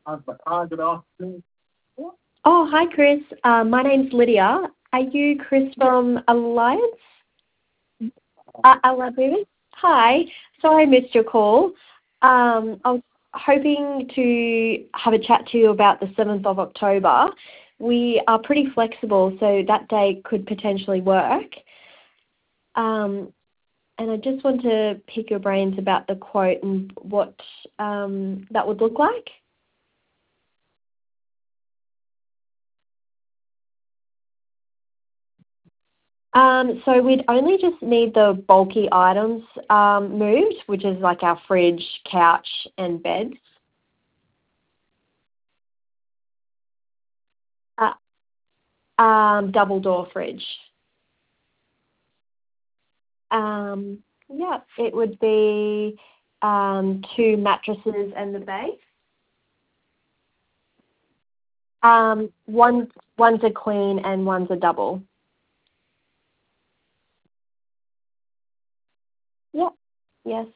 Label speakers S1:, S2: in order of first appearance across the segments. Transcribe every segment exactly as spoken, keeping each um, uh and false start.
S1: Oh, hi, Chris. Uh, my name's Lydia. Are you Chris from Alliance? Uh, Alliance? Hi. Sorry I missed your call. Um, I was hoping to have a chat to you about the seventh of October. We are pretty flexible, so that date could potentially work. Um, and I just want to pick your brains about the quote and what um, that would look like. Um, so we'd only just need the bulky items um, moved, which is like our fridge, couch, and beds. Uh, um, double door fridge. Um, yeah, it would be um, two mattresses and the base. Um, one, one's a queen and one's a double. Yep. Yes.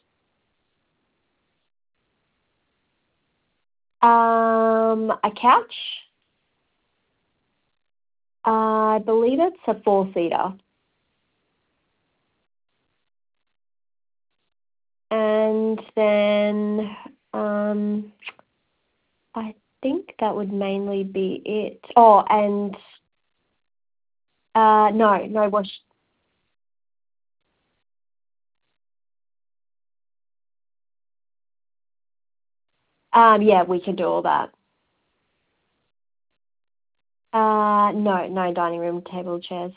S1: Um, a couch. Uh, I believe it's a four-seater. And then um, I think that would mainly be it. Oh, and uh, no, no wash. Um, yeah, we can do all that. Uh, no, no dining room table chairs.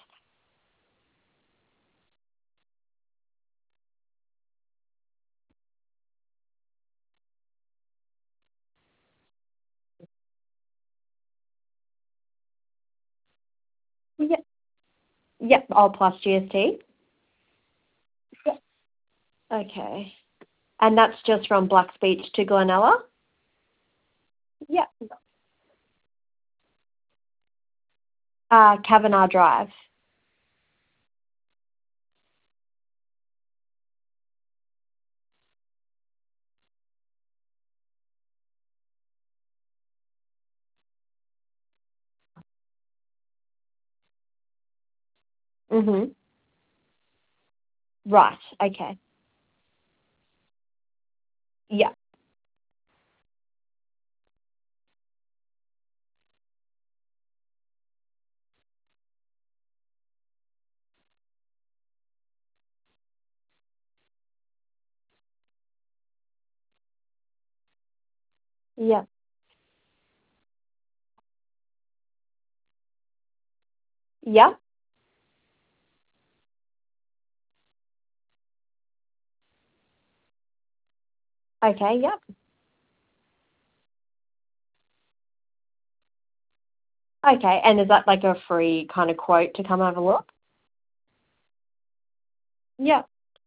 S1: Yep, yep, all plus G S T. Yep. Okay, and that's just from Black Beach to Glenella. Yep. Uh, Kavanagh Drive. Mhm. Right. Okay. Yep. Yep. Yep. Okay. Yep. Okay, and is that like a free kind of quote to come have a look? Yep.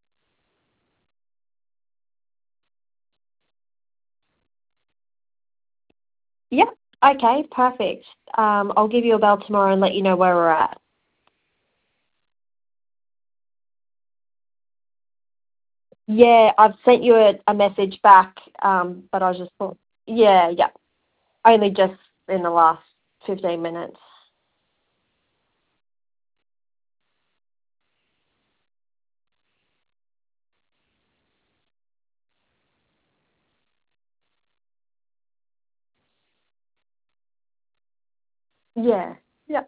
S1: Yep. Okay, perfect. Um, I'll give you a bell tomorrow and let you know where we're at. Yeah, I've sent you a, a message back, um, but I was just thought, yeah, yeah, only just in the last fifteen minutes. Yeah. Yep.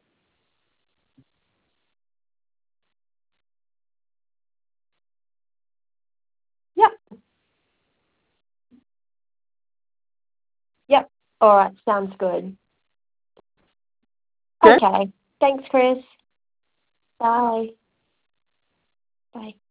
S1: Yep. Yep. All right, sounds good. Okay. Thanks, Chris. Bye. Bye.